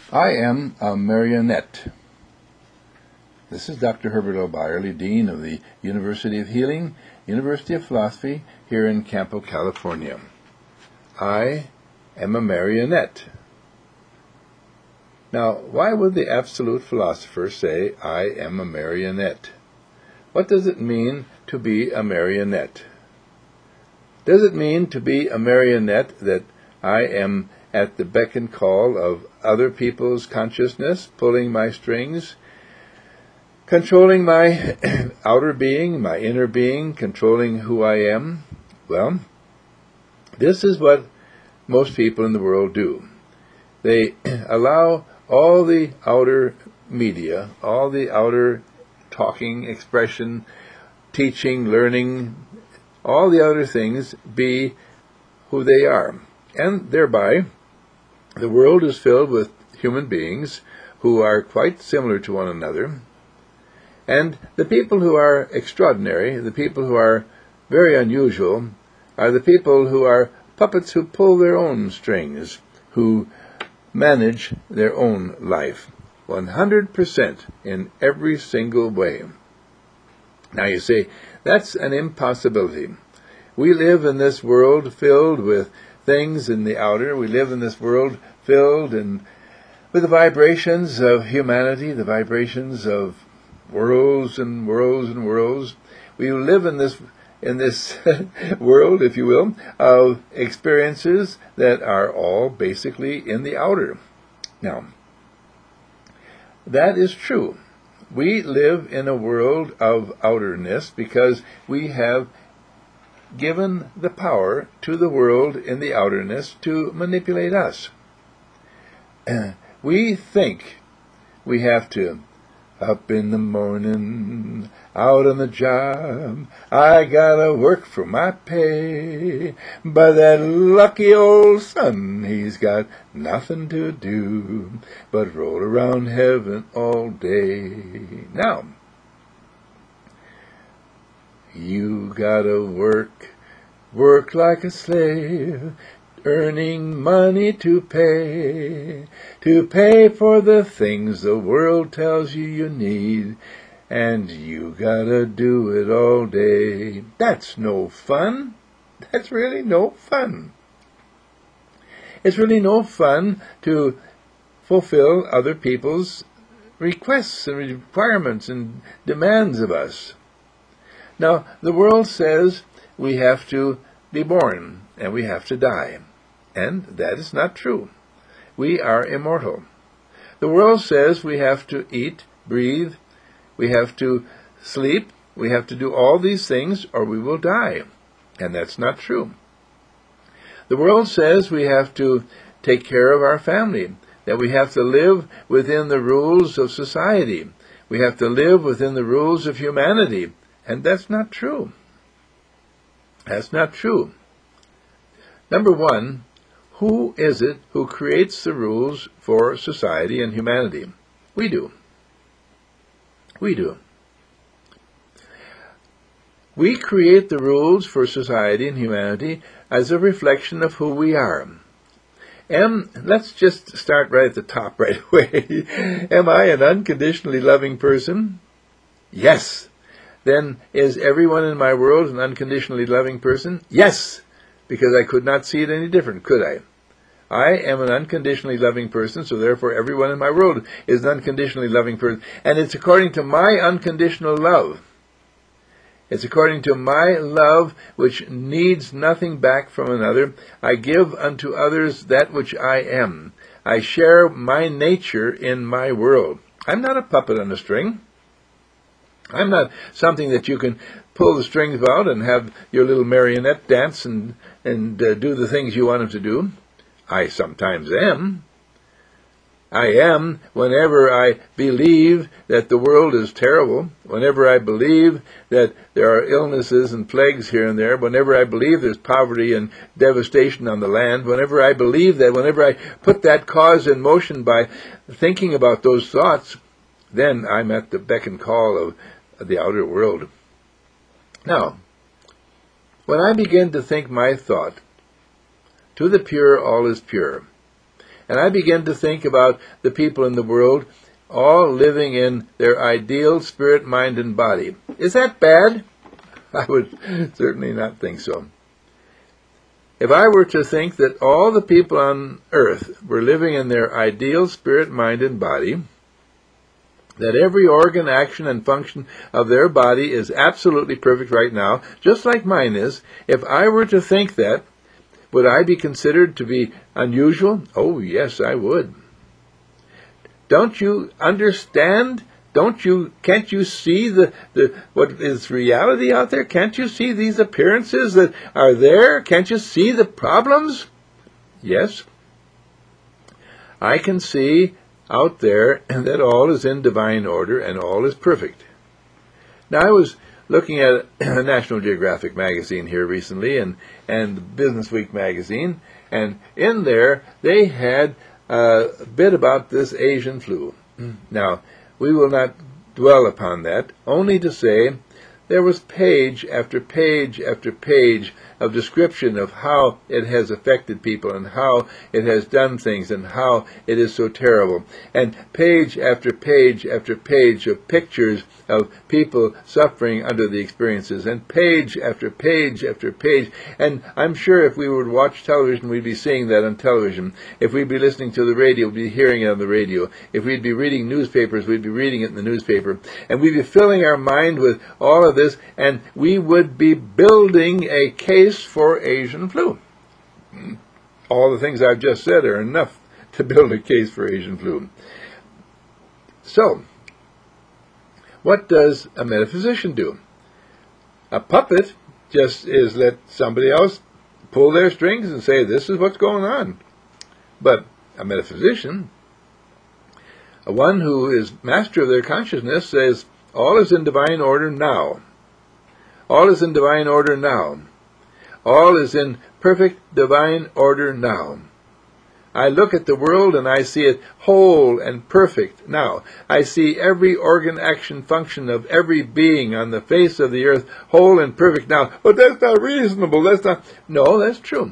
I am a marionette. This is Dr. Herbert L. Byerly, Dean of the University of Healing, University of Philosophy, here in Campo, California. I am a marionette. Now, why would the absolute philosopher say, I am a marionette? What does it mean to be a marionette? Does it mean to be a marionette that I am at the beck and call of other people's consciousness, pulling my strings, controlling my outer being, my inner being, controlling who I am? Well, this is what most people in the world do. They allow all the outer media, all the outer talking, expression, teaching, learning, all the other things be who they are. And thereby, the world is filled with human beings who are quite similar to one another. And the people who are extraordinary, the people who are very unusual, are the people who are puppets who pull their own strings, who manage their own life, 100% in every single way. Now you say, that's an impossibility. We live in this world filled with things in the outer. We live in this world filled with the vibrations of humanity, the vibrations of worlds and worlds and worlds. We live in this world, if you will, of experiences that are all basically in the outer. Now, that is true. We live in a world of outerness because we have given the power to the world in the outerness to manipulate us. We think we have to up in the morning, out on the job, I gotta work for my pay. But that lucky old son, he's got nothing to do but roll around heaven all day. Now, you gotta work like a slave, earning money to pay for the things the world tells you need, and you gotta do it all day. That's no fun. That's really no fun. It's really no fun to fulfill other people's requests and requirements and demands of us. Now, the world says we have to be born and we have to die. And that is not true. We are immortal. The world says we have to eat, breathe, we have to sleep, we have to do all these things or we will die. And that's not true. The world says we have to take care of our family, that we have to live within the rules of society. We have to live within the rules of humanity. And that's not true. That's not true. Number one, who is it who creates the rules for society and humanity? We do. We do. We create the rules for society and humanity as a reflection of who we are. Let's just start right at the top right away. Am I an unconditionally loving person? Yes. Then is everyone in my world an unconditionally loving person? Yes. Because I could not see it any different, could I? I am an unconditionally loving person, so therefore everyone in my world is an unconditionally loving person. And it's according to my unconditional love. It's according to my love, which needs nothing back from another. I give unto others that which I am. I share my nature in my world. I'm not a puppet on a string. I'm not something that you can pull the strings out and have your little marionette dance and do the things you want him to do. I sometimes am. I am whenever I believe that the world is terrible, whenever I believe that there are illnesses and plagues here and there, whenever I believe there's poverty and devastation on the land, whenever I believe that, whenever I put that cause in motion by thinking about those thoughts, then I'm at the beck and call of the outer world. Now, when I begin to think my thought, to the pure all is pure, And I begin to think about the people in the world all living in their ideal spirit, mind, and body. Is that bad? I would certainly not think so. If I were to think that all the people on earth were living in their ideal spirit, mind, and body, that every organ, action, and function of their body is absolutely perfect right now, just like mine is, if I were to think that, would I be considered to be unusual? Oh, yes, I would. Don't you understand? Can't you see what is reality out there? Can't you see these appearances that are there? Can't you see the problems? Yes. I can see out there that all is in divine order and all is perfect. Now, I was looking at National Geographic magazine here recently and Business Week magazine, and in there they had a bit about this Asian flu. Now, we will not dwell upon that, only to say there was page after page after page of description of how it has affected people and how it has done things and how it is so terrible. And page after page after page of pictures of people suffering under the experiences, and page after page after page. And I'm sure if we would watch television, we'd be seeing that on television. If we'd be listening to the radio, we'd be hearing it on the radio. If we'd be reading newspapers, we'd be reading it in the newspaper. And we'd be filling our mind with all of this, and we would be building a case for Asian flu. All the things I've just said are enough to build a case for Asian flu. So, what does a metaphysician do? A puppet just is let somebody else pull their strings and say, this is what's going on. But a metaphysician, one who is master of their consciousness, says, all is in divine order now. All is in divine order now. All is in perfect divine order now. I look at the world and I see it whole and perfect now. I see every organ, action, function of every being on the face of the earth whole and perfect now. But that's not reasonable. That's not... No, that's true.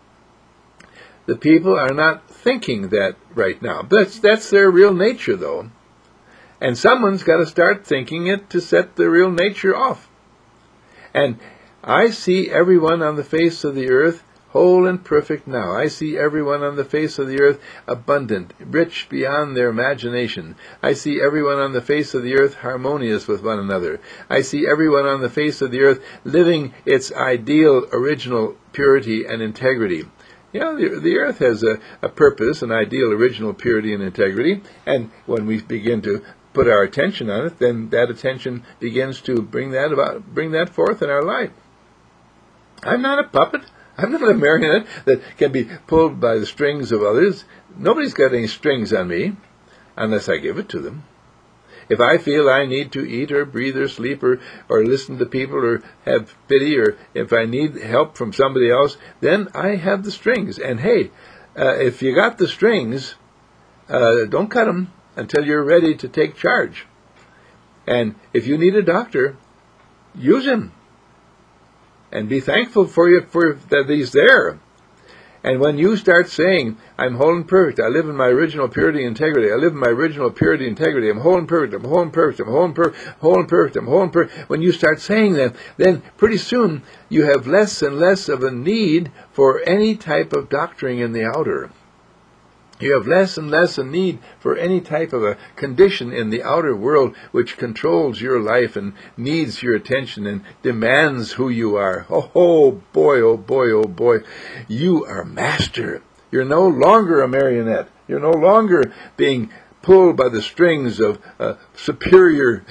The people are not thinking that right now. That's their real nature, though. And someone's got to start thinking it to set the real nature off. And I see everyone on the face of the earth whole and perfect now. I see everyone on the face of the earth abundant, rich beyond their imagination. I see everyone on the face of the earth harmonious with one another. I see everyone on the face of the earth living its ideal, original purity and integrity. You know, the earth has a purpose, an ideal, original purity and integrity, and when we begin to put our attention on it, then that attention begins to bring that forth in our life. I'm not a puppet. I'm not a marionette that can be pulled by the strings of others. Nobody's got any strings on me, unless I give it to them. If I feel I need to eat or breathe or sleep or listen to people or have pity, or if I need help from somebody else, then I have the strings. And hey, if you got the strings, don't cut them until you're ready to take charge. And if you need a doctor, use him. And be thankful for that he's there. And when you start saying, I'm whole and perfect, I live in my original purity and integrity, I live in my original purity and integrity, I'm whole and perfect, I'm whole and perfect, I'm whole and perfect, whole and perfect, I'm whole and perfect. When you start saying that, then pretty soon you have less and less of a need for any type of doctoring in the outer. You have less and less a need for any type of a condition in the outer world which controls your life and needs your attention and demands who you are. Oh boy, oh boy, oh boy. You are master. You're no longer a marionette. You're no longer being pulled by the strings of a superior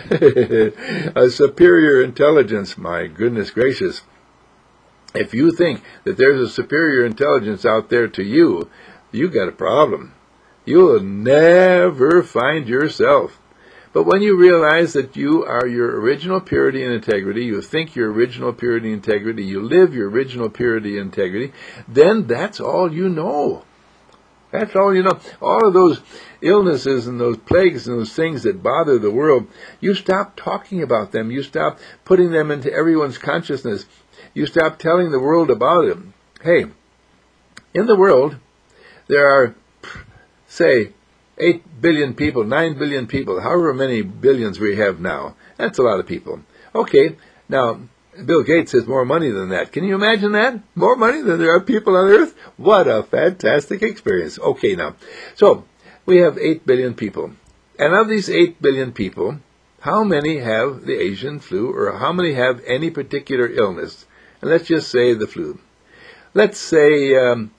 intelligence. My goodness gracious. If you think that there's a superior intelligence out there to you, you got a problem. You'll never find yourself. But when you realize that you are your original purity and integrity, you think your original purity and integrity, you live your original purity and integrity, then that's all you know. That's all you know. All of those illnesses and those plagues and those things that bother the world, you stop talking about them. You stop putting them into everyone's consciousness. You stop telling the world about them. Hey, in the world, there are say, 8 billion people, 9 billion people, however many billions we have now. That's a lot of people. Okay, now, Bill Gates has more money than that. Can you imagine that? More money than there are people on Earth? What a fantastic experience. Okay, now, so we have 8 billion people. And of these 8 billion people, how many have the Asian flu, or how many have any particular illness? And let's just say the flu. Let's say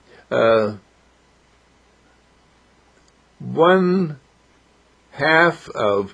1/2 of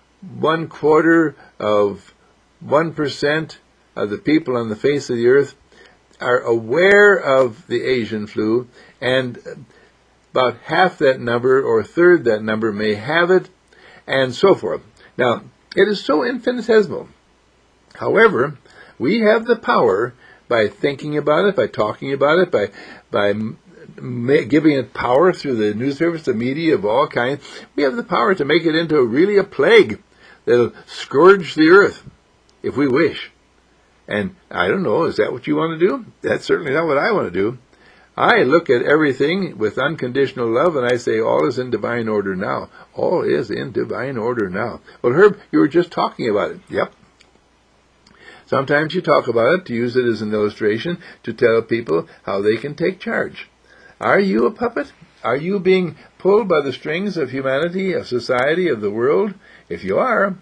1/4 of 1% of the people on the face of the earth are aware of the Asian flu, and about half that number or a third that number may have it, and so forth. Now, it is so infinitesimal. However, we have the power, by thinking about it, by talking about it, by giving it power through the newspapers, the media of all kinds, we have the power to make it into really a plague that'll scourge the earth, if we wish. And I don't know, is that what you want to do? That's certainly not what I want to do. I look at everything with unconditional love, and I say, all is in divine order now. All is in divine order now. Well, Herb, you were just talking about it. Yep. Sometimes you talk about it to use it as an illustration to tell people how they can take charge. Are you a puppet? Are you being pulled by the strings of humanity, of society, of the world? If you are,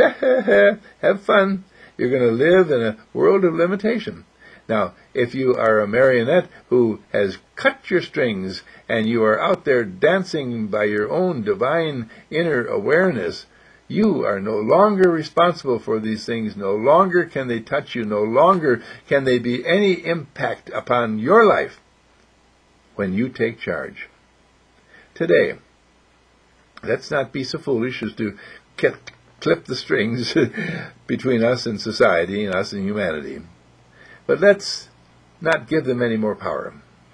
have fun. You're going to live in a world of limitation. Now, if you are a marionette who has cut your strings and you are out there dancing by your own divine inner awareness, you are no longer responsible for these things. No longer can they touch you. No longer can they be any impact upon your life when you take charge. Today, let's not be so foolish as to clip the strings between us and society and us and humanity. But let's not give them any more power.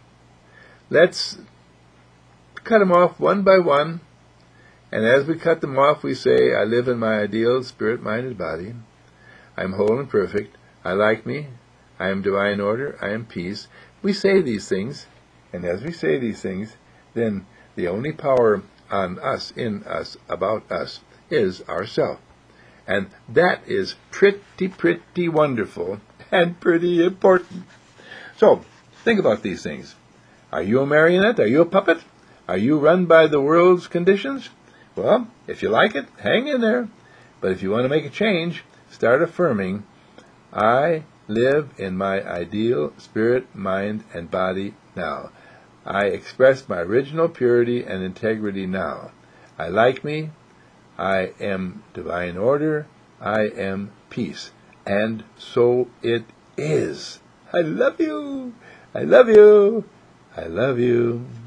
Let's cut them off one by one. And as we cut them off, we say, I live in my ideal spirit-minded body. I am whole and perfect. I like me. I am divine order. I am peace. We say these things. And as we say these things, then the only power on us, in us, about us, is ourself. And that is pretty wonderful and pretty important. So, think about these things. Are you a marionette? Are you a puppet? Are you run by the world's conditions? Well, if you like it, hang in there. But if you want to make a change, start affirming, I live in my ideal spirit, mind, and body now. I express my original purity and integrity now. I like me. I am divine order. I am peace. And so it is. I love you. I love you. I love you.